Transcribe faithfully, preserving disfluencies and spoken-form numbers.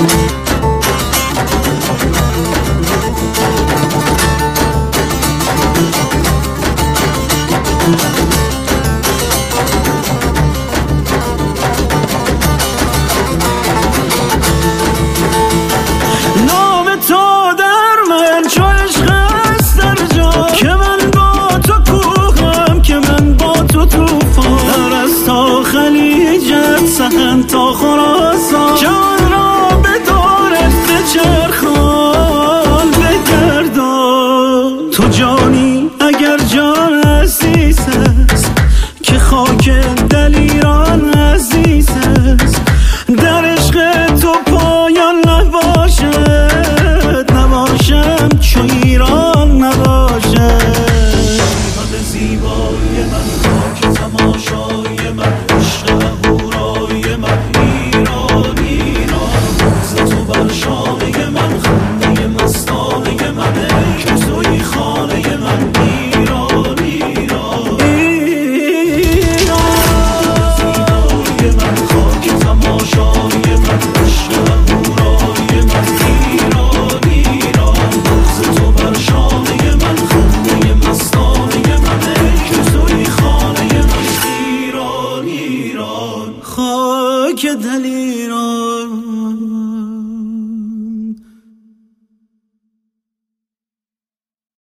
سخن تا خراسان جان را به دورت بچرخان بگردان. تو جانی اگر جان عزیز است که خاک دل ایران عزیز است، در عشق تو پایان نباشد، نباشم چو ایران نباشد. حال زیبای من خاک تماشای من عشق اهورای من ایران ایران، ز تو بر شانه من خنده مستانه من ای که توی خانه من ایران ایران ایران. زیبای من خاک تماشای من عشق اهورای من ایران ایران، ز تو بر شانه من خنده مستانه من ای که توی خانه من ایران ایران. خاک دل ایران